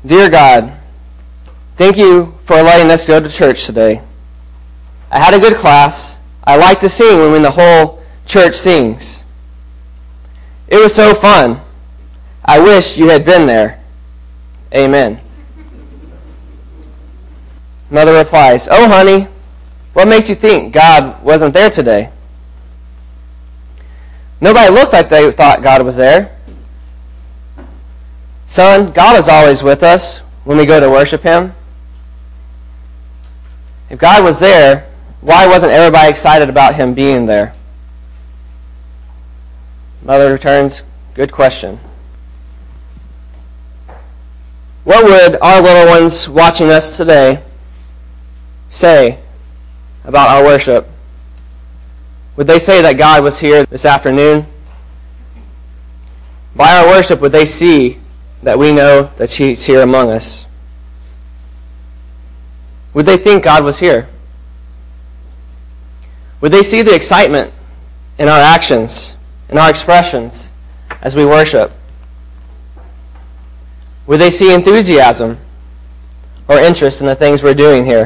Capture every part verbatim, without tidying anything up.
Dear God, thank you for letting us go to church today. I had a good class. I like to sing when the whole church sings. It was so fun. I wish you had been there. Amen. Mother replies, "Oh, honey, what makes you think God wasn't there today?" Nobody looked like they thought God was there. Son, God is always with us when we go to worship Him. If God was there, why wasn't everybody excited about Him being there? Mother returns, "Good question." What would our little ones watching us today say about our worship? Would they say that God was here this afternoon? By our worship, would they see that we know that He's here among us? Would they think God was here? Would they see the excitement in our actions, in our expressions as we worship? Would they see enthusiasm or interest in the things we're doing here?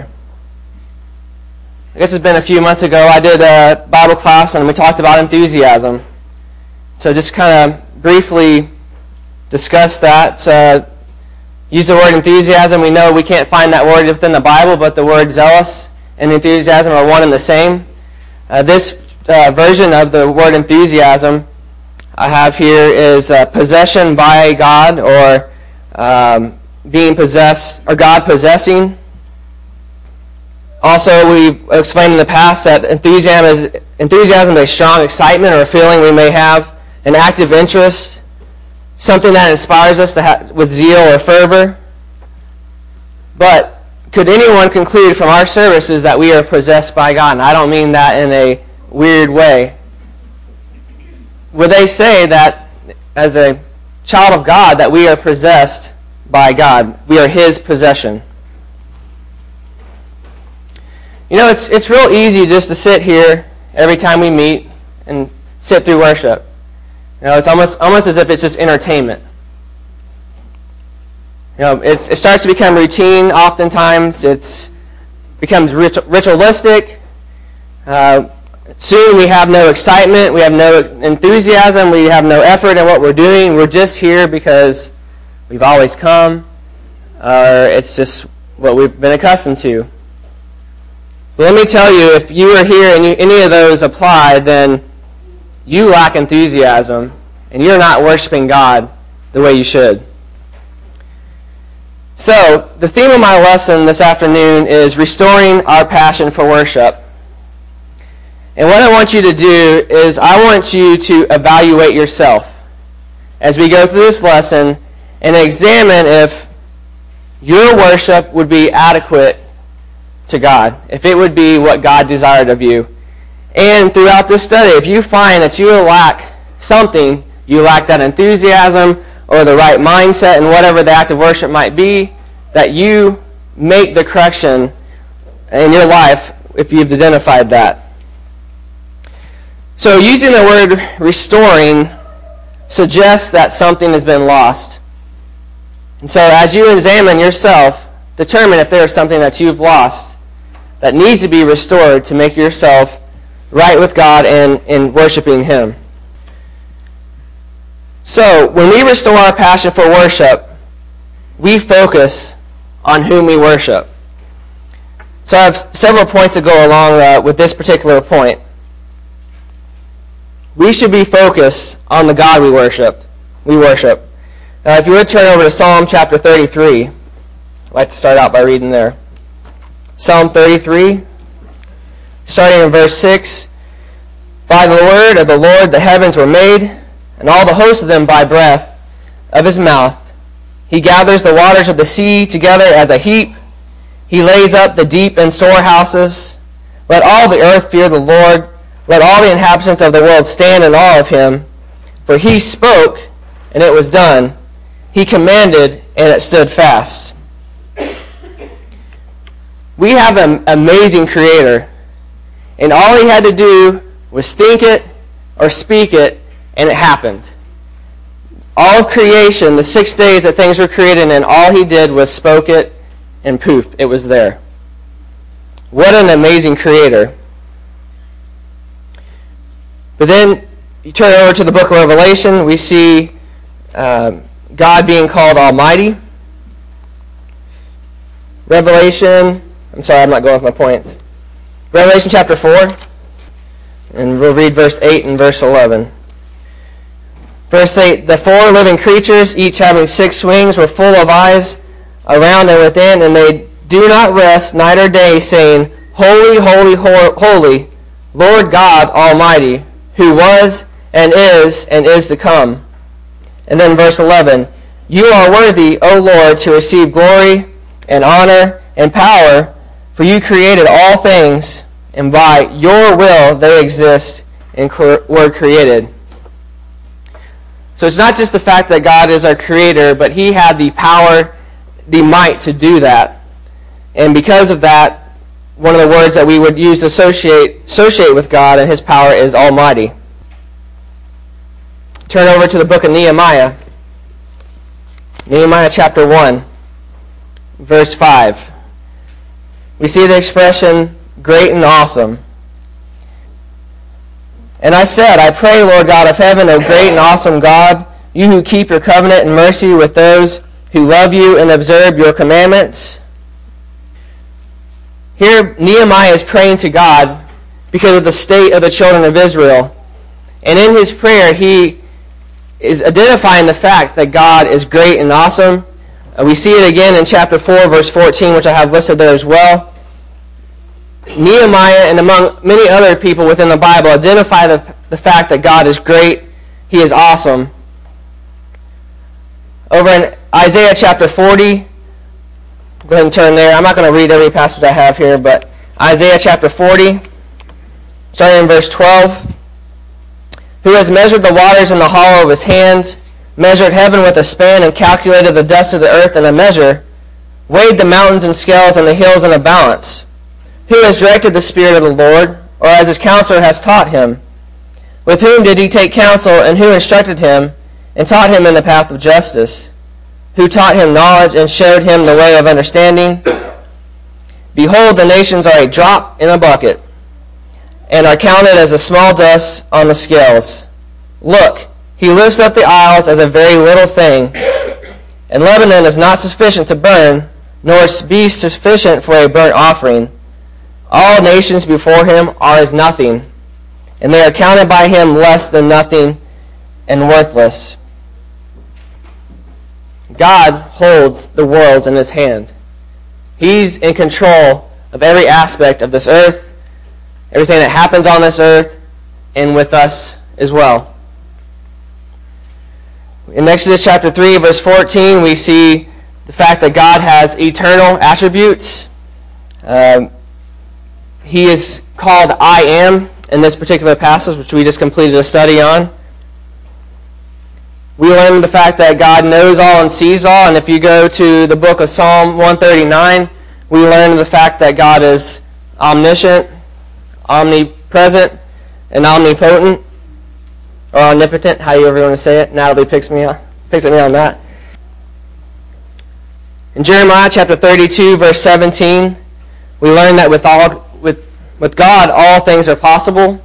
I guess it's been a few months ago, I did a Bible class and we talked about enthusiasm. So just kind of briefly discuss that. Uh, use the word enthusiasm. We know we can't find that word within the Bible, but the word zealous and enthusiasm are one and the same. Uh, this uh, version of the word enthusiasm I have here is uh, possession by God, or um, being possessed, or God possessing. Also, we've explained in the past that enthusiasm is, enthusiasm is a strong excitement or a feeling we may have, an active interest, something that inspires us to have, with zeal or fervor. But could anyone conclude from our services that we are possessed by God? And I don't mean that in a weird way. Would they say that as a child of God that we are possessed by God? We are His possession. You know, it's it's real easy just to sit here every time we meet and sit through worship. You know, it's almost almost as if it's just entertainment. You know, it's, it starts to become routine. Oftentimes, it becomes rit- ritualistic. Uh, soon, we have no excitement. We have no enthusiasm. We have no effort in what we're doing. We're just here because we've always come, or it's just what we've been accustomed to. But let me tell you, if you are here and you, any of those apply, then you lack enthusiasm, and you're not worshiping God the way you should. So, the theme of my lesson this afternoon is restoring our passion for worship. And what I want you to do is I want you to evaluate yourself as we go through this lesson and examine if your worship would be adequate to God, if it would be what God desired of you. And throughout this study, if you find that you lack something, you lack that enthusiasm or the right mindset in whatever the act of worship might be, that you make the correction in your life if you've identified that. So using the word restoring suggests that something has been lost. And so as you examine yourself, determine if there is something that you've lost that needs to be restored to make yourself right with God and in worshiping Him. So, when we restore our passion for worship, we focus on whom we worship. So I have several points to go along uh, with this particular point. We should be focused on the God we worship. We worship. Now, if you would turn over to Psalm chapter thirty-three, I'd like to start out by reading there. Psalm thirty-three, starting in verse six. By the word of the Lord the heavens were made, and all the host of them by breath of His mouth. He gathers the waters of the sea together as a heap. He lays up the deep in storehouses. Let all the earth fear the Lord. Let all the inhabitants of the world stand in awe of Him. For He spoke, and it was done. He commanded, and it stood fast. We have an amazing Creator, and all He had to do was think it or speak it, and it happened. All of creation, the six days that things were created, and all he did was spoke it, and poof, it was there. What an amazing creator. But then you turn over to the book of Revelation, we see uh, God being called Almighty. Revelation, I'm sorry, I'm not going with my points. Revelation chapter four, and we'll read verse eight and verse eleven. Verse eight, the four living creatures, each having six wings, were full of eyes around and within, and they do not rest night or day, saying, Holy, holy, holy, Lord God Almighty, who was and is and is to come. And then verse eleven, you are worthy, O Lord, to receive glory and honor and power, for you created all things, and by your will they exist and were created. So it's not just the fact that God is our creator, but he had the power, the might to do that. And because of that, one of the words that we would use to associate, associate with God and his power is Almighty. Turn over to the book of Nehemiah. Nehemiah chapter one, verse five. We see the expression, great and awesome. And I said, I pray, Lord God of heaven, O great and awesome God, you who keep your covenant and mercy with those who love you and observe your commandments. Here, Nehemiah is praying to God because of the state of the children of Israel. And in his prayer, he is identifying the fact that God is great and awesome. Uh, we see it again in chapter four, verse fourteen, which I have listed there as well. Nehemiah, and among many other people within the Bible, identify the, the fact that God is great, he is awesome. Over in Isaiah chapter forty, go ahead and turn there. I'm not going to read every passage I have here, but Isaiah chapter forty, starting in verse twelve. Who has measured the waters in the hollow of his hand, measured heaven with a span, and calculated the dust of the earth in a measure, weighed the mountains in scales and the hills in a balance? Who has directed the Spirit of the Lord, or as his counselor has taught him? With whom did he take counsel, and who instructed him, and taught him in the path of justice? Who taught him knowledge, and showed him the way of understanding? Behold, the nations are a drop in a bucket, and are counted as the small dust on the scales. Look, he lifts up the isles as a very little thing, and Lebanon is not sufficient to burn, nor is beast sufficient for a burnt offering. All nations before him are as nothing, and they are counted by him less than nothing and worthless. God holds the worlds in his hand. He's in control of every aspect of this earth, everything that happens on this earth, and with us as well. In Exodus chapter three, verse fourteen, we see the fact that God has eternal attributes. Um, he is called I Am in this particular passage, which we just completed a study on. We learn the fact that God knows all and sees all, and if you go to the book of Psalm one thirty-nine, we learn the fact that God is omniscient, omnipresent, and omnipotent, or omnipotent, however you want to say it. Natalie picks me up, picks at me on that. In Jeremiah chapter thirty-two, verse seventeen, we learn that with all with with God all things are possible.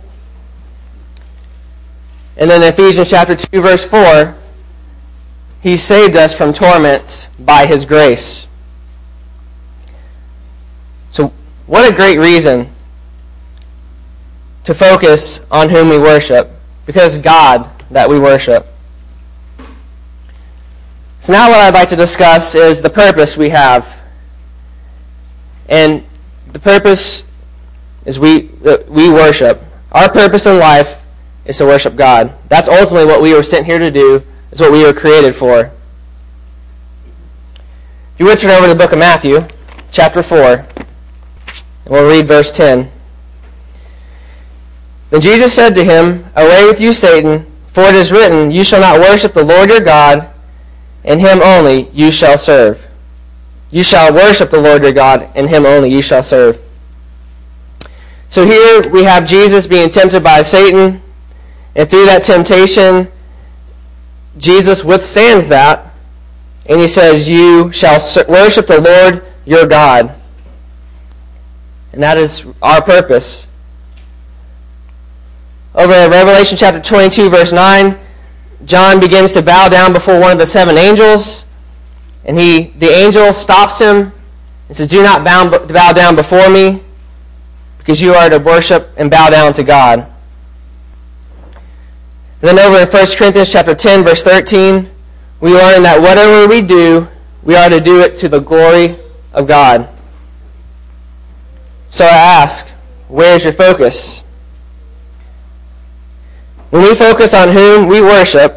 And then in Ephesians chapter two, verse four, he saved us from torments by his grace. So what a great reason to focus on whom we worship, because God that we worship. So now what I'd like to discuss is the purpose we have. And the purpose is we that we worship. Our purpose in life is to worship God. That's ultimately what we were sent here to do. It's what we were created for. If you would turn over to the book of Matthew, chapter four, and we'll read verse ten. Then Jesus said to him, Away with you, Satan, for it is written, You shall not worship the Lord your God, and him only you shall serve. You shall worship the Lord your God, and him only you shall serve. So here we have Jesus being tempted by Satan, and through that temptation, Jesus withstands that, and he says, you shall worship the Lord your God. And that is our purpose. Over in Revelation chapter twenty-two, verse nine, John begins to bow down before one of the seven angels, and he, the angel stops him and says, do not bow, bow down before me, because you are to worship and bow down to God. And then over in First Corinthians chapter ten, verse thirteen, we learn that whatever we do, we are to do it to the glory of God. So I ask, where's your focus? When we focus on whom we worship,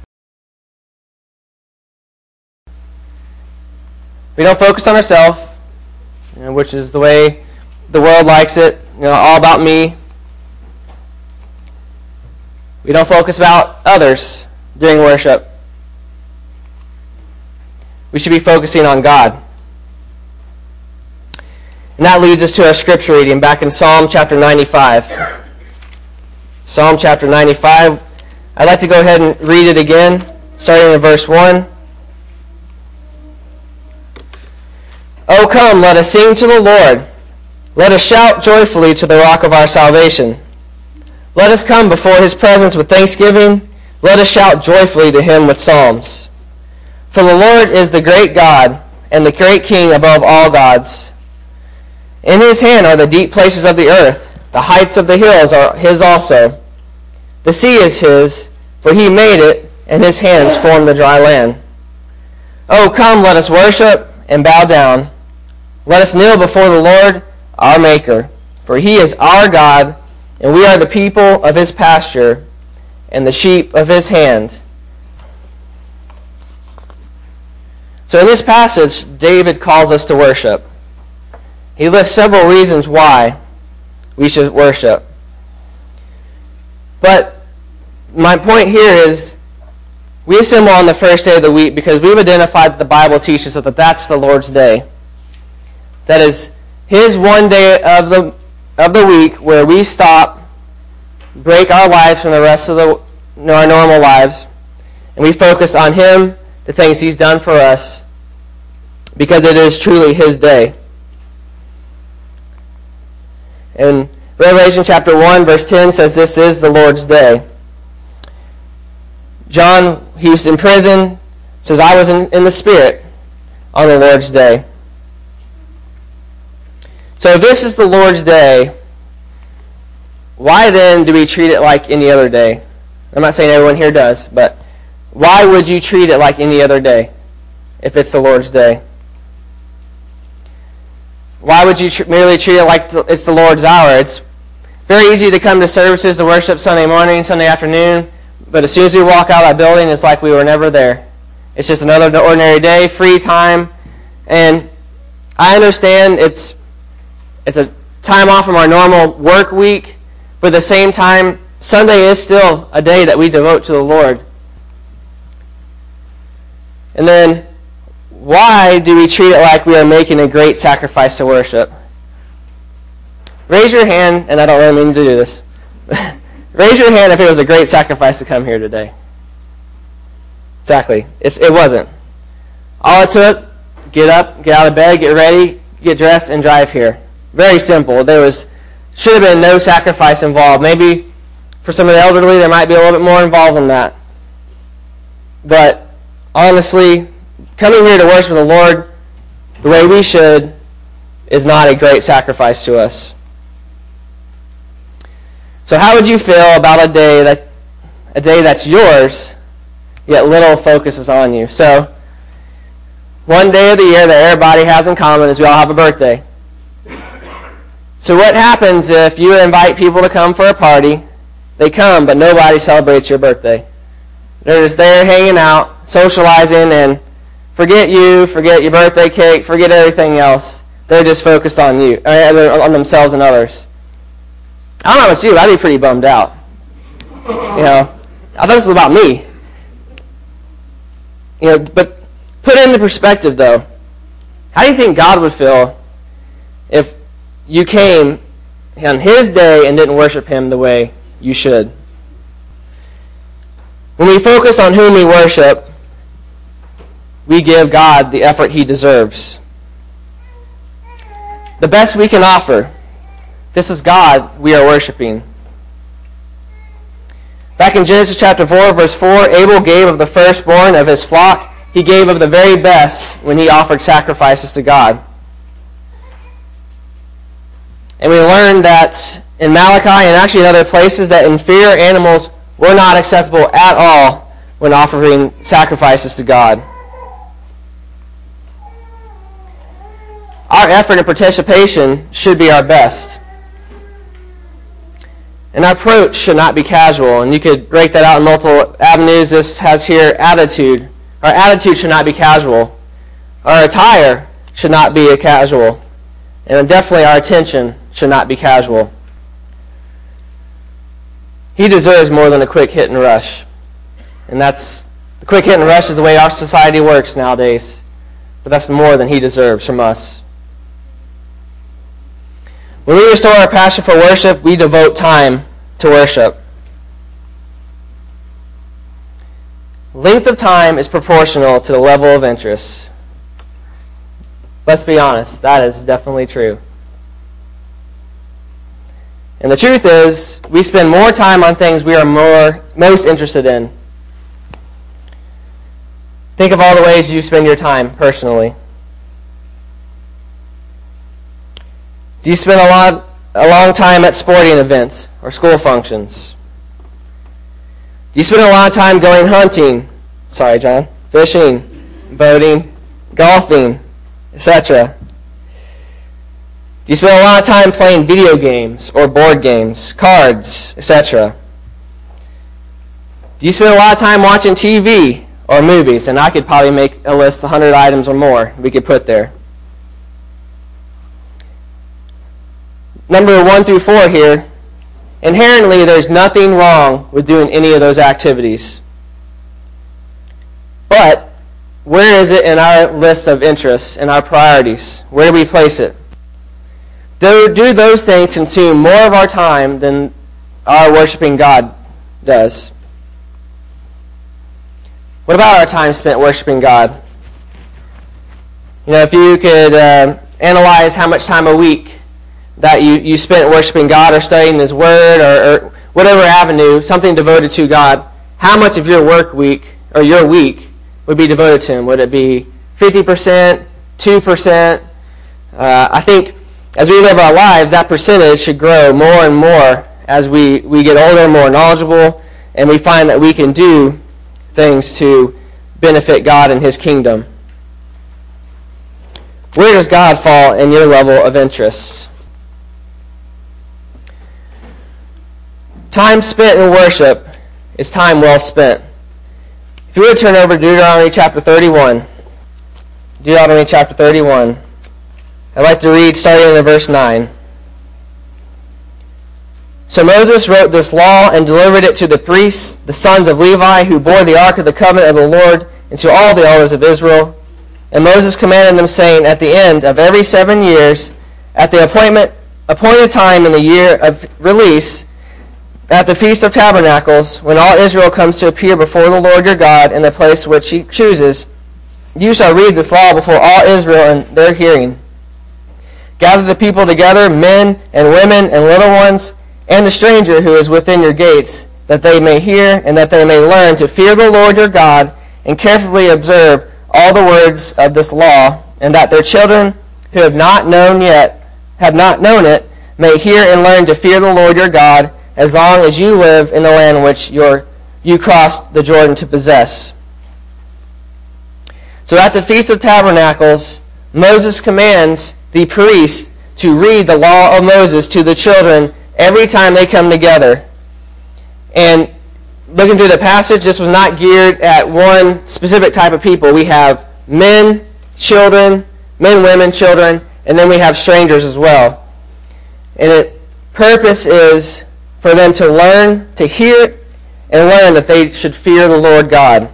we don't focus on ourselves, you know, which is the way the world likes it, you know, all about me. We don't focus about others during worship. We should be focusing on God. And that leads us to our scripture reading back in Psalm chapter ninety-five. Psalm chapter ninety-five. I'd like to go ahead and read it again, starting in verse one. O come, let us sing to the Lord. Let us shout joyfully to the rock of our salvation. Let us come before his presence with thanksgiving. Let us shout joyfully to him with psalms. For the Lord is the great God, and the great King above all gods. In his hand are the deep places of the earth. The heights of the hills are his also. The sea is his, for he made it, and his hands formed the dry land. O come, let us worship and bow down. Let us kneel before the Lord, our Maker. For he is our God, and we are the people of his pasture, and the sheep of his hand. So in this passage, David calls us to worship. He lists several reasons why we should worship. But my point here is, we assemble on the first day of the week because we've identified that the Bible teaches us that that's the Lord's day. That is his one day of the of the week where we stop, break our lives from the rest of the you know, our normal lives, and we focus on him, the things he's done for us, because it is truly his day. And Revelation chapter one, verse ten says this is the Lord's day. John, he was in prison, says, I was in, in the Spirit on the Lord's day. So if this is the Lord's day, why then do we treat it like any other day? I'm not saying everyone here does, but why would you treat it like any other day if it's the Lord's day? Why would you tr- merely treat it like it's the Lord's hour? It's very easy to come to services to worship Sunday morning, Sunday afternoon, but as soon as we walk out of that building, it's like we were never there. It's just another ordinary day, free time, and I understand it's it's a time off from our normal work week, but at the same time, Sunday is still a day that we devote to the Lord. And then, why do we treat it like we are making a great sacrifice to worship? Raise your hand, and I don't really mean to do this. Raise your hand if it was a great sacrifice to come here today. Exactly. It's, it wasn't. All it took, get up, get out of bed, get ready, get dressed, and drive here. Very simple. There was should have been no sacrifice involved. Maybe for some of the elderly, there might be a little bit more involved in that. But honestly, coming here to worship the Lord the way we should is not a great sacrifice to us. So how would you feel about a day that a day that's yours, yet little focus is on you? So one day of the year that everybody has in common is we all have a birthday. So what happens if you invite people to come for a party? They come, but nobody celebrates your birthday. They're just there hanging out, socializing, and forget you, forget your birthday cake, forget everything else. They're just focused on you, on themselves and others. I don't know about you, I'd be pretty bummed out. You know, I thought this was about me. You know, but put it into perspective, though. How do you think God would feel if you came on his day and didn't worship him the way you should? When we focus on whom we worship, we give God the effort he deserves. The best we can offer. This is God we are worshiping. Back in Genesis chapter four, verse four, Abel gave of the firstborn of his flock. He gave of the very best when he offered sacrifices to God. And we learned that in Malachi and actually in other places that inferior animals were not acceptable at all when offering sacrifices to God. Our effort and participation should be our best. And our approach should not be casual. And you could break that out in multiple avenues. This has here attitude. Our attitude should not be casual. Our attire should not be a casual. And definitely our attention should not be casual. He deserves more than a quick hit and rush. And that's, the quick hit and rush is the way our society works nowadays. But that's more than he deserves from us. When we restore our passion for worship, we devote time to worship. Length of time is proportional to the level of interest. Let's be honest, that is definitely true. And the truth is, we spend more time on things we are more most interested in. Think of all the ways you spend your time personally. Do you spend a lot, a long time at sporting events or school functions? Do you spend a lot of time going hunting? Sorry, John. Fishing, boating, golfing, et cetera. Do you spend a lot of time playing video games or board games, cards, et cetera? Do you spend a lot of time watching T V or movies? And I could probably make a list of one hundred items or more we could put there. Number one through four here, inherently there's nothing wrong with doing any of those activities. But where is it in our list of interests and our priorities? Where do we place it? Do, do those things consume more of our time than our worshiping God does? What about our time spent worshiping God? You know, if you could uh, analyze how much time a week that you, you spent worshiping God or studying His Word or, or whatever avenue, something devoted to God, how much of your work week or your week would be devoted to Him? Would it be fifty percent, two percent? Uh, I think as we live our lives, that percentage should grow more and more as we, we get older, more knowledgeable, and we find that we can do things to benefit God and His kingdom. Where does God fall in your level of interest? Time spent in worship is time well spent. If you would turn over to Deuteronomy chapter thirty-one. Deuteronomy chapter thirty-one. I'd like to read starting in verse nine. So Moses wrote this law and delivered it to the priests, the sons of Levi, who bore the ark of the covenant of the Lord, and to all the elders of Israel. And Moses commanded them, saying, at the end of every seven years, at the appointment appointed time in the year of release, at the Feast of Tabernacles, when all Israel comes to appear before the Lord your God in the place which He chooses, you shall read this law before all Israel in their hearing. Gather the people together, men and women and little ones, and the stranger who is within your gates, that they may hear and that they may learn to fear the Lord your God and carefully observe all the words of this law, and that their children who have not known yet, have not known it, may hear and learn to fear the Lord your God, as long as you live in the land which your, you crossed the Jordan to possess. So at the Feast of Tabernacles, Moses commands the priest to read the law of Moses to the children every time they come together. And looking through the passage, this was not geared at one specific type of people. We have men, children, men, women, children, and then we have strangers as well. And the purpose is for them to learn, to hear it, and learn that they should fear the Lord God.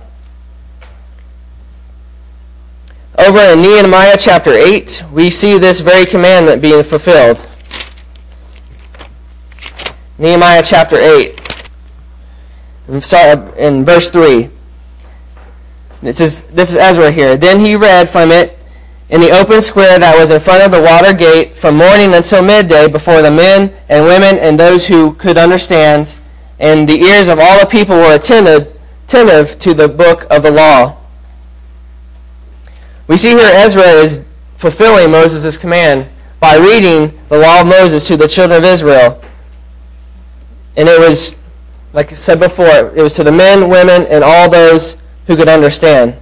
Over in Nehemiah chapter eight, we see this very commandment being fulfilled. Nehemiah chapter eight. In verse three. This is, this is Ezra here. Then he read from it in the open square that was in front of the water gate from morning until midday before the men and women and those who could understand, and the ears of all the people were attentive, attentive to the book of the law. We see here Ezra is fulfilling Moses' command by reading the law of Moses to the children of Israel. And it was, like I said before, it was to the men, women, and all those who could understand.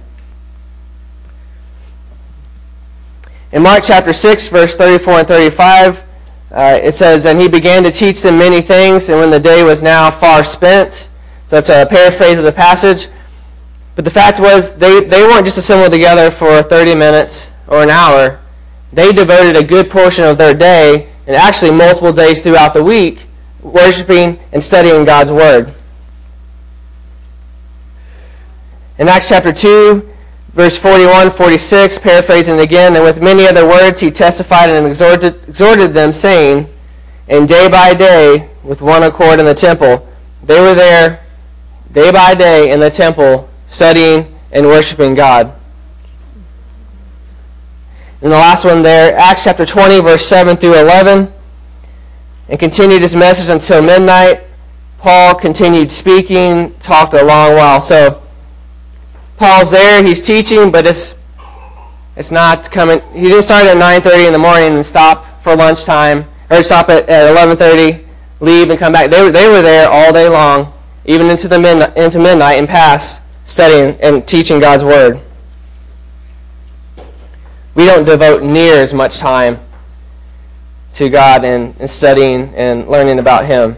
In Mark chapter six, verse thirty-four and thirty-five, uh, it says, "And he began to teach them many things, and when the day was now far spent," so that's a paraphrase of the passage. But the fact was, they, they weren't just assembled together for thirty minutes or an hour. They devoted a good portion of their day, and actually multiple days throughout the week, worshiping and studying God's Word. In Acts chapter two, verse forty-one, forty-six, paraphrasing again, "And with many other words he testified and exhorted, exhorted them, saying, and day by day, with one accord in the temple." They were there day by day in the temple, studying and worshiping God. And the last one there, Acts chapter twenty, verse seven through eleven. "And continued his message until midnight. Paul continued speaking, talked a long while." So Paul's there, he's teaching, but it's it's not coming. He didn't start at nine thirty in the morning and stop for lunchtime, or stop at, at eleven thirty, leave and come back. They were, they were there all day long, even into the midnight, into midnight and past, studying and teaching God's Word. We don't devote near as much time to God and, and studying and learning about Him.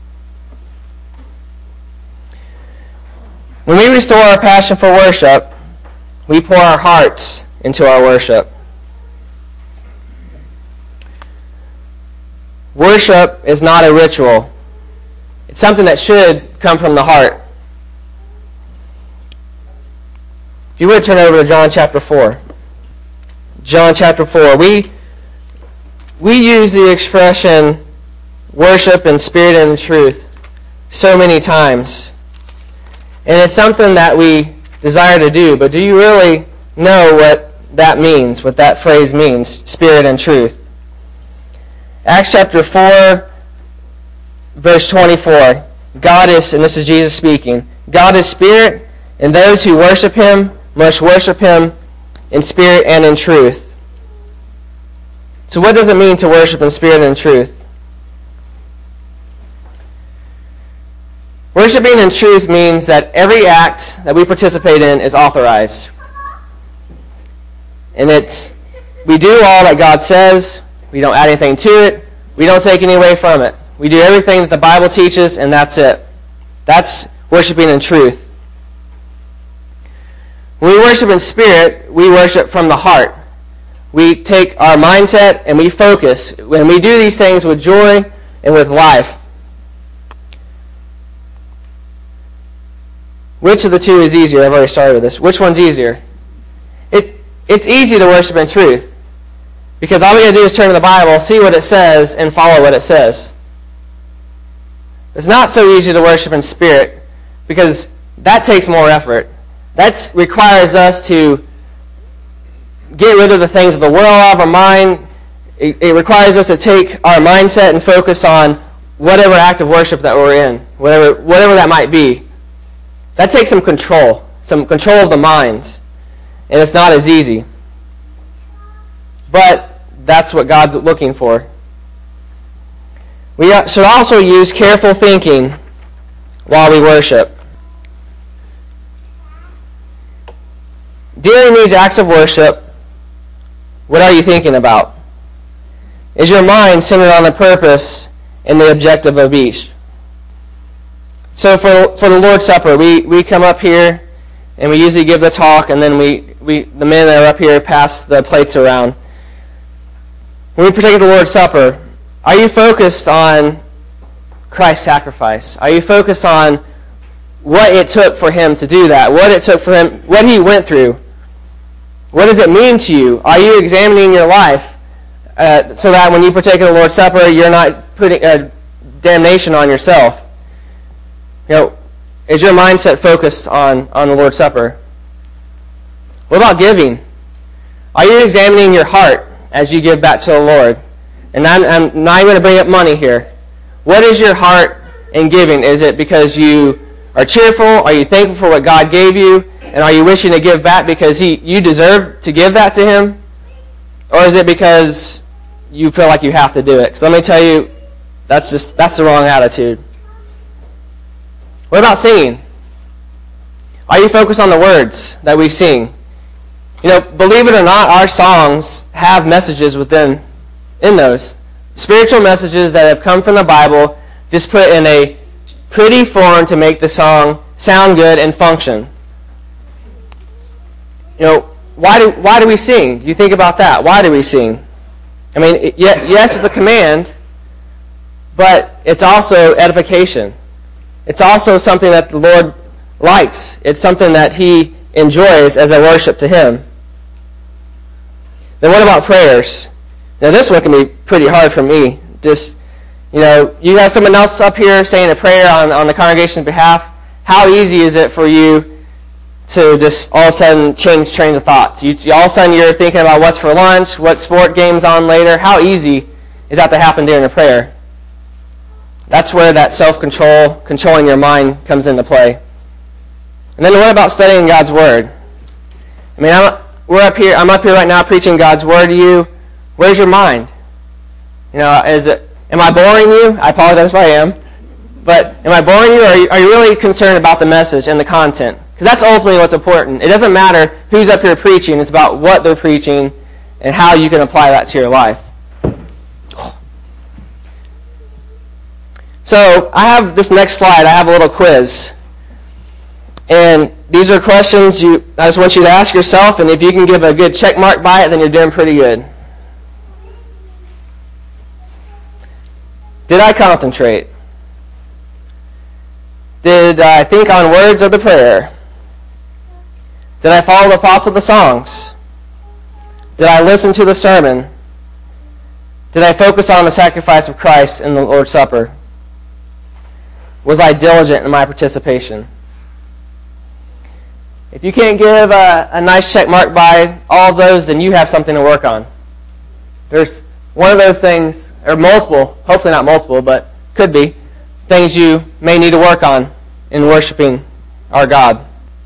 When we restore our passion for worship, we pour our hearts into our worship. Worship is not a ritual. It's something that should come from the heart. If you would turn over to John chapter four. John chapter four. We, we use the expression worship in spirit and in truth so many times. And it's something that we desire to do, but do you really know what that means, what that phrase means, spirit and truth? Acts chapter four, verse twenty-four. God is, and this is Jesus speaking, "God is spirit, and those who worship Him must worship Him in spirit and in truth." So what does it mean to worship in spirit and in truth? Worshiping in truth means that every act that we participate in is authorized. And it's, we do all that God says, we don't add anything to it, we don't take any away from it. We do everything that the Bible teaches, and that's it. That's worshiping in truth. When we worship in spirit, we worship from the heart. We take our mindset and we focus. When we do these things with joy and with life. Which of the two is easier? I've already started with this. Which one's easier? It It's easy to worship in truth. Because all we got to do is turn to the Bible, see what it says, and follow what it says. It's not so easy to worship in spirit, because that takes more effort. That requires us to get rid of the things of the world out of our mind. It, it requires us to take our mindset and focus on whatever act of worship that we're in, whatever whatever that might be. That takes some control, some control of the mind, and it's not as easy. But that's what God's looking for. We should also use careful thinking while we worship. During these acts of worship, what are you thinking about? Is your mind centered on the purpose and the objective of each? So for for the Lord's Supper, we, we come up here and we usually give the talk, and then we, we the men that are up here pass the plates around. When we partake of the Lord's Supper, are you focused on Christ's sacrifice? Are you focused on what it took for Him to do that? What it took for Him, what He went through? What does it mean to you? Are you examining your life uh, so that when you partake of the Lord's Supper, you're not putting uh, damnation on yourself? You know, Is your mindset focused on, on the Lord's Supper? What about giving? Are you examining your heart as you give back to the Lord? And I'm, I'm not even going to bring up money here. What is your heart in giving? Is it because you are cheerful? Are you thankful for what God gave you? And are you wishing to give back because he, you deserve to give that to Him? Or is it because you feel like you have to do it? Because let me tell you, that's just that's the wrong attitude. What about singing? Are you focused on the words that we sing? You know, believe it or not, our songs have messages within in those. Spiritual messages that have come from the Bible, just put in a pretty form to make the song sound good and function. You know, why do why do we sing? Do you think about that? Why do we sing? I mean, it, yes, it's a command, but it's also edification. It's also something that the Lord likes. It's something that He enjoys as a worship to Him. Then what about prayers? Now this one can be pretty hard for me. Just, you know, you have someone else up here saying a prayer on, on the congregation's behalf. How easy is it for you to just all of a sudden change train of thoughts? You, you all of a sudden you're thinking about what's for lunch, what sport game's on later. How easy is that to happen during a prayer? That's where that self-control, controlling your mind comes into play. And then what about studying God's Word? I mean, I'm, we're up here. I'm up here right now preaching God's Word to you. Where's your mind? You know, is it? Am I boring you? I apologize if I am. But am I boring you, or are you, are you really concerned about the message and the content? Because that's ultimately what's important. It doesn't matter who's up here preaching. It's about what they're preaching and how you can apply that to your life. So I have this next slide. I have a little quiz. And these are questions you. I just want you to ask yourself, and if you can give a good check mark by it, then you're doing pretty good. Did I concentrate? Did I think on words of the prayer? Did I follow the thoughts of the songs? Did I listen to the sermon? Did I focus on the sacrifice of Christ in the Lord's Supper? Was I diligent in my participation? If you can't give a, a nice check mark by all of those, then you have something to work on. There's one of those things, or multiple, hopefully not multiple, but could be, things you may need to work on in worshiping our God.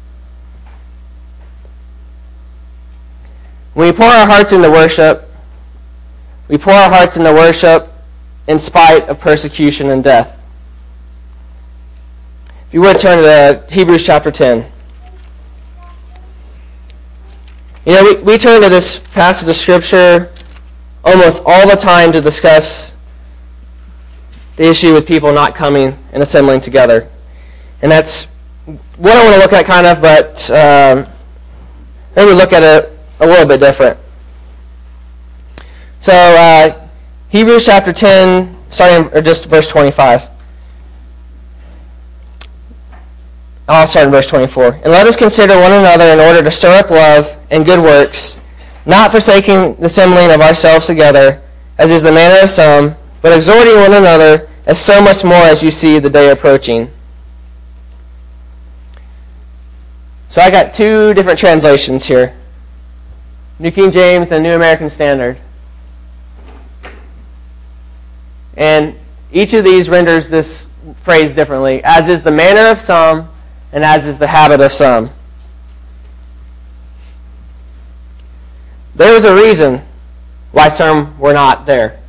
When we pour our hearts into worship, we pour our hearts into worship in spite of persecution and death. If you would turn to Hebrews chapter ten. You know, we, we turn to this passage of Scripture almost all the time to discuss the issue with people not coming and assembling together. And that's what I want to look at kind of, but um, maybe look at it a little bit different. So, uh, Hebrews chapter ten, starting or just verse twenty-five. I'll start in verse twenty-four. And let us consider one another in order to stir up love and good works, not forsaking the assembling of ourselves together, as is the manner of some, but exhorting one another, as so much more as you see the day approaching. So I got two different translations here. New King James and New American Standard. And each of these renders this phrase differently, as is the manner of some, and as is the habit of some. There was a reason why some were not there.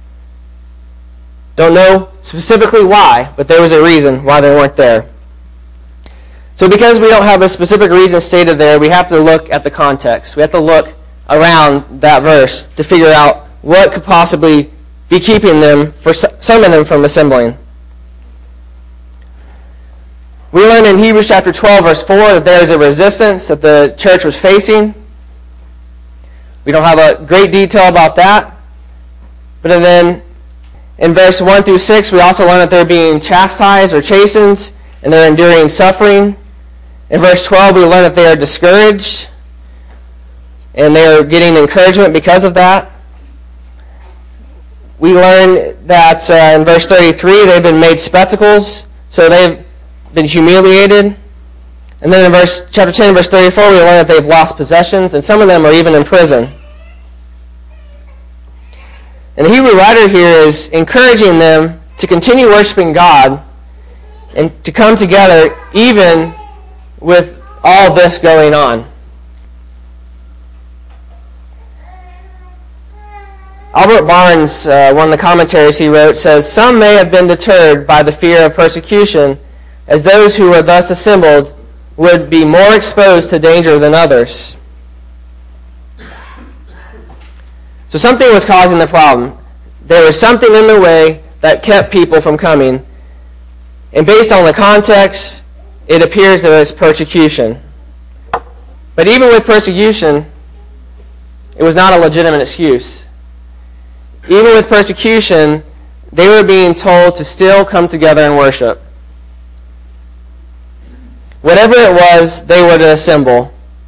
Don't know specifically why, but there was a reason why they weren't there. So because we don't have a specific reason stated there, we have to look at the context. We have to look around that verse to figure out what could possibly be keeping them, for some of them, from assembling. We learn in Hebrews chapter twelve, verse four, that there is a resistance that the church was facing. We don't have a great detail about that. But then in verse one through six, we also learn that they're being chastised or chastened, and they're enduring suffering. In verse twelve, we learn that they are discouraged, and they are getting encouragement because of that. We learn that uh, in verse thirty-three, they've been made spectacles, so they've been humiliated. And then in verse, chapter ten, verse thirty-four, we learn that they've lost possessions, and some of them are even in prison. And the Hebrew writer here is encouraging them to continue worshiping God and to come together even with all this going on. Albert Barnes, uh, one of the commentaries he wrote, says, "Some may have been deterred by the fear of persecution, as those who were thus assembled would be more exposed to danger than others." So something was causing the problem. There was something in the way that kept people from coming. And based on the context, it appears that it was persecution. But even with persecution, it was not a legitimate excuse. Even with persecution, they were being told to still come together and worship. Whatever it was, they were to assemble.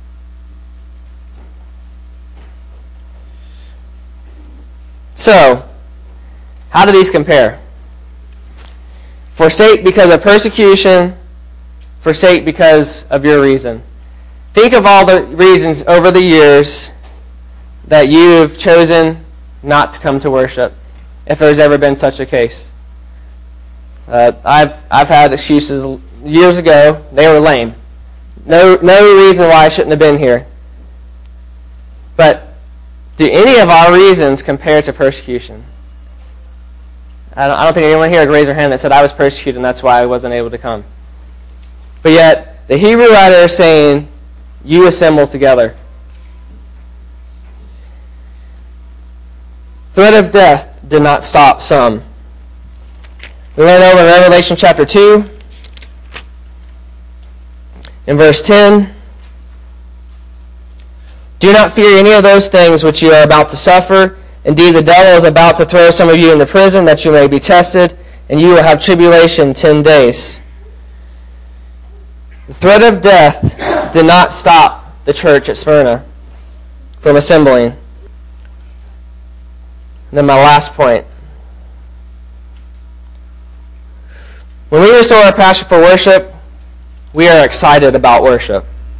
So, how do these compare? Forsake because of persecution, forsake because of your reason. Think of all the reasons over the years that you've chosen not to come to worship, if there's ever been such a case. Uh, I've I've had excuses years ago. They were lame. No no reason why I shouldn't have been here. But do any of our reasons compare to persecution? I don't, I don't think anyone here would raise their hand that said, "I was persecuted and that's why I wasn't able to come." But yet, the Hebrew writer is saying, you assemble together. Threat of death did not stop some. We learn over in Revelation chapter two, in verse ten, "Do not fear any of those things which you are about to suffer. Indeed, the devil is about to throw some of you into prison, that you may be tested, and you will have tribulation ten days. The threat of death did not stop the church at Smyrna from assembling. And then my last point. When we restore our passion for worship, we are excited about worship.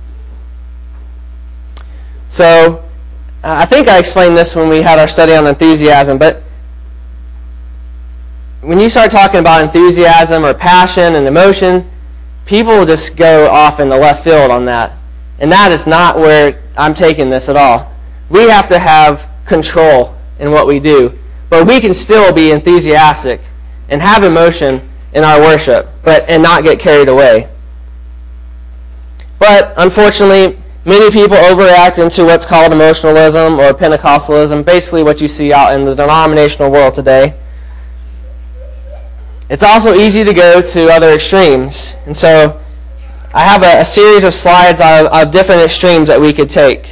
So, I think I explained this when we had our study on enthusiasm, but when you start talking about enthusiasm or passion and emotion, people will just go off in the left field on that. And that is not where I'm taking this at all. We have to have control in what we do, but we can still be enthusiastic and have emotion in our worship, but and not get carried away. But unfortunately, many people overreact into what's called emotionalism or Pentecostalism, basically what you see out in the denominational world today. It's also easy to go to other extremes. And so I have a, a series of slides of, of different extremes that we could take.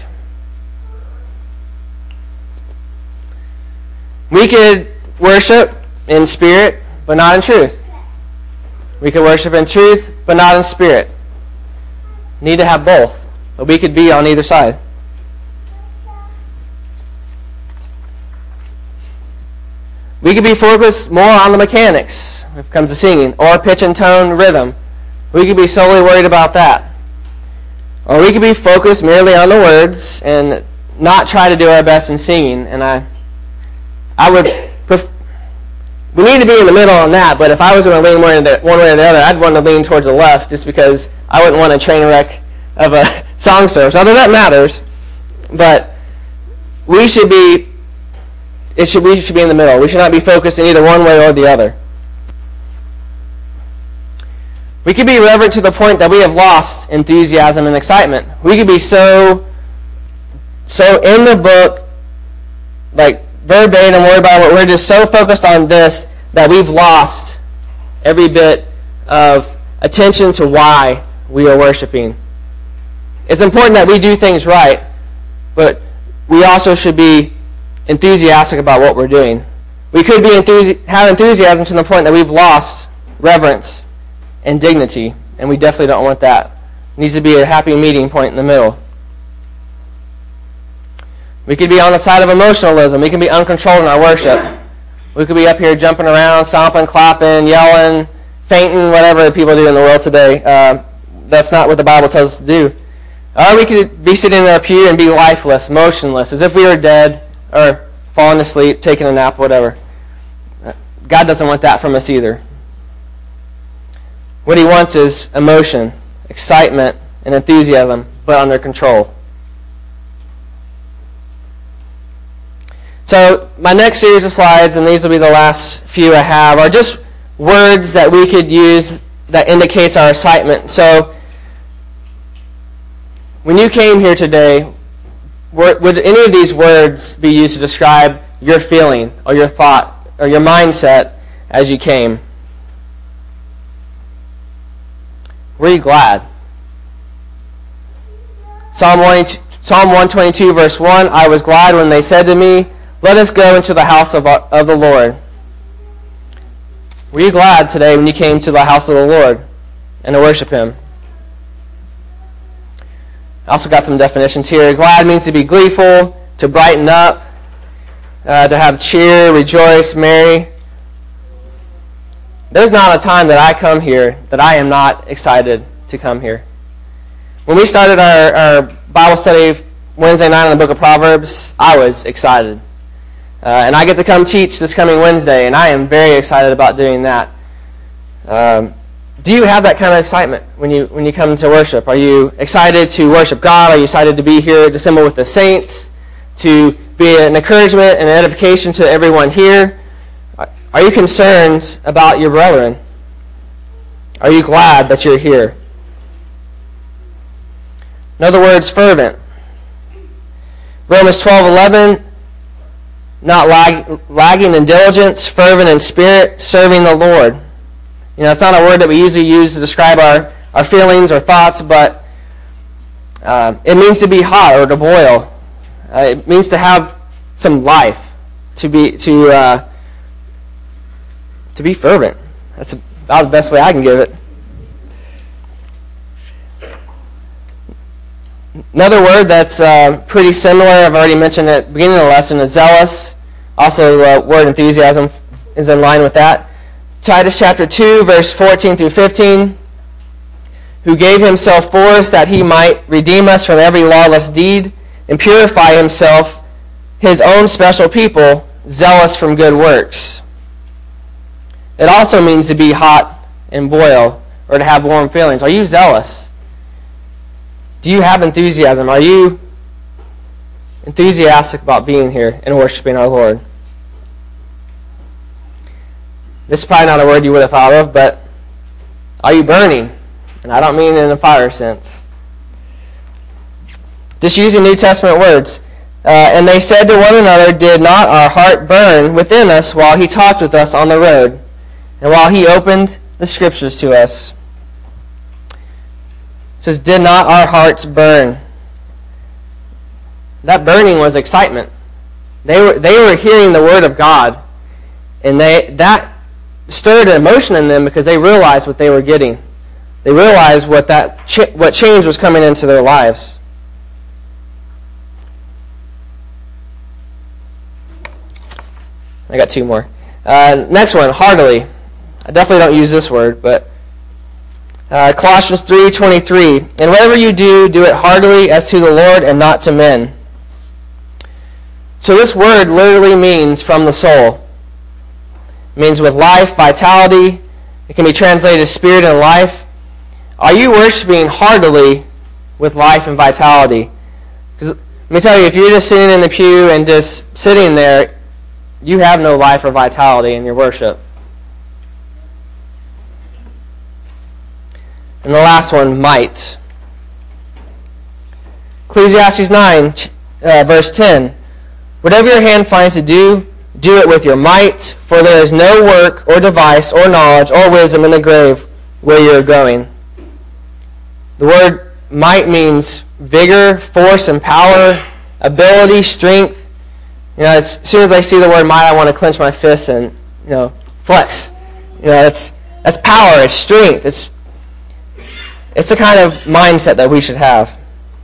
We could worship in spirit, but not in truth. We could worship in truth, but not in spirit. Need to have both, but we could be on either side. We could be focused more on the mechanics when it comes to singing, or pitch and tone, rhythm. We could be solely worried about that. Or we could be focused merely on the words and not try to do our best in singing. And I, I would, pref- we need to be in the middle on that. But if I was going to lean one way or the other, I'd want to lean towards the left, just because I wouldn't want a train wreck of a song service. Although that matters, but we should be. It should we should be in the middle. We should not be focused in either one way or the other. We could be reverent to the point that we have lost enthusiasm and excitement. We could be so so in the book, like verbatim, worried about what we're just so focused on this that we've lost every bit of attention to why we are worshiping. It's important that we do things right, but we also should be enthusiastic about what we're doing. We could be enthusi- have enthusiasm to the point that we've lost reverence and dignity, and we definitely don't want that. It needs to be a happy meeting point in the middle. We could be on the side of emotionalism. We can be uncontrolled in our worship. We could be up here jumping around, stomping, clapping, yelling, fainting, whatever people do in the world today. Uh, that's not what the Bible tells us to do. Or we could be sitting in our pew and be lifeless, motionless, as if we were dead or falling asleep, taking a nap, whatever. God doesn't want that from us either. What he wants is emotion, excitement, and enthusiasm, but under control. So my next series of slides, and these will be the last few I have, are just words that we could use that indicates our excitement. So when you came here today, would any of these words be used to describe your feeling or your thought or your mindset as you came? Were you glad? Psalm one twenty-two, verse one, I was glad when they said to me, let us go into the house of, of the Lord. Were you glad today when you came to the house of the Lord and to worship him? I also got some definitions here. Glad means to be gleeful, to brighten up, uh, to have cheer, rejoice, merry. There's not a time that I come here that I am not excited to come here. When we started our, our Bible study Wednesday night on the book of Proverbs, I was excited. Uh, and I get to come teach this coming Wednesday, and I am very excited about doing that. Um, do you have that kind of excitement when you when you come to worship? Are you excited to worship God? Are you excited to be here to assemble with the saints, to be an encouragement and an edification to everyone here? Are you concerned about your brethren? Are you glad that you're here? In other words, fervent. Romans twelve eleven, not lag, lagging in diligence, fervent in spirit, serving the Lord. You know, it's not a word that we usually use to describe our, our feelings or thoughts, but uh, it means to be hot or to boil. Uh, it means to have some life, to be to uh, to be fervent. That's about the best way I can give it. Another word that's uh, pretty similar, I've already mentioned at the beginning of the lesson, is zealous. Also, the uh, word enthusiasm is in line with that. Titus chapter two, verse fourteen through fifteen, who gave himself for us that he might redeem us from every lawless deed and purify himself, his own special people, zealous from good works. It also means to be hot and boil, or to have warm feelings. Are you zealous? Do you have enthusiasm? Are you enthusiastic about being here and worshiping our Lord? This is probably not a word you would have thought of, but are you burning? And I don't mean in a fire sense. Just using New Testament words. Uh, and they said to one another, did not our heart burn within us while he talked with us on the road, and while he opened the Scriptures to us? It says, did not our hearts burn? That burning was excitement. They were they were hearing the Word of God, and they that stirred an emotion in them because they realized what they were getting. They realized what that ch- what change was coming into their lives. I got two more. Uh, next one, heartily. I definitely don't use this word, but uh, Colossians three twenty-three. And whatever you do, do it heartily as to the Lord and not to men. So this word literally means from the soul. It means with life, vitality. It can be translated as spirit and life. Are you worshiping heartily with life and vitality? Because let me tell you, if you're just sitting in the pew and just sitting there, you have no life or vitality in your worship. And the last one, might. Ecclesiastes nine, uh, verse ten. Whatever your hand finds to do, do it with your might, for there is no work or device or knowledge or wisdom in the grave where you are going. The word might means vigor, force, and power, ability, strength. You know, as soon as I see the word might, I want to clench my fists and, you know, flex. You know, that's that's power, it's strength, it's it's the kind of mindset that we should have.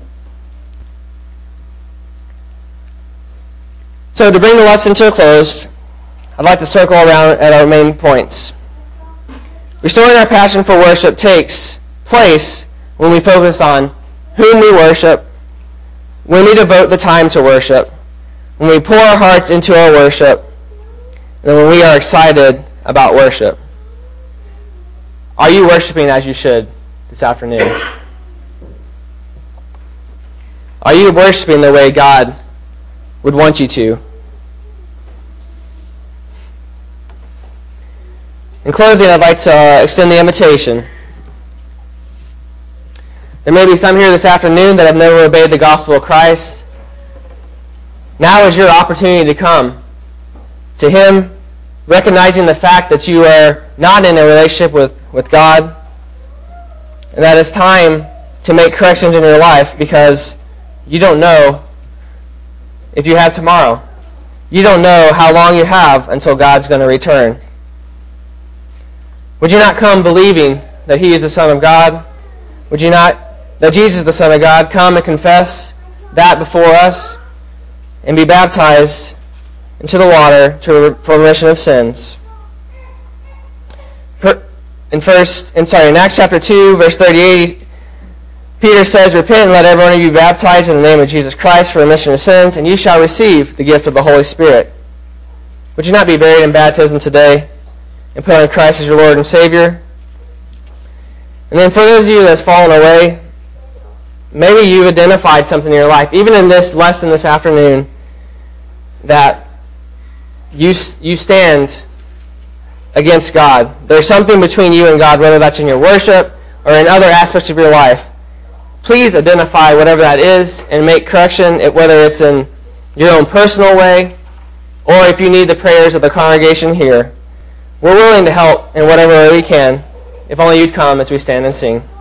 So to bring the lesson to a close, I'd like to circle around at our main points. Restoring our passion for worship takes place when we focus on whom we worship, when we devote the time to worship, when we pour our hearts into our worship, and when we are excited about worship. Are you worshiping as you should this afternoon? Are you worshiping the way God would want you to? In closing, I'd like to uh, extend the invitation. There may be some here this afternoon that have never obeyed the gospel of Christ. Now is your opportunity to come to Him, recognizing the fact that you are not in a relationship with, with God, and that it's time to make corrections in your life, because you don't know if you have tomorrow. You don't know how long you have until God's going to return. Would you not come believing that He is the Son of God? Would you not, that Jesus is the Son of God, come and confess that before us and be baptized into the water to, for remission of sins? In first, in sorry, in Acts chapter two, verse thirty-eight, Peter says, "Repent and let every one of you be baptized in the name of Jesus Christ for remission of sins, and you shall receive the gift of the Holy Spirit." Would you not be buried in baptism today and put on Christ as your Lord and Savior? And then for those of you that's fallen away, maybe you've identified something in your life, even in this lesson this afternoon, that you you stand against God. There's something between you and God, whether that's in your worship or in other aspects of your life. Please identify whatever that is and make correction, whether it's in your own personal way or if you need the prayers of the congregation here. We're willing to help in whatever way we can, if only you'd come as we stand and sing.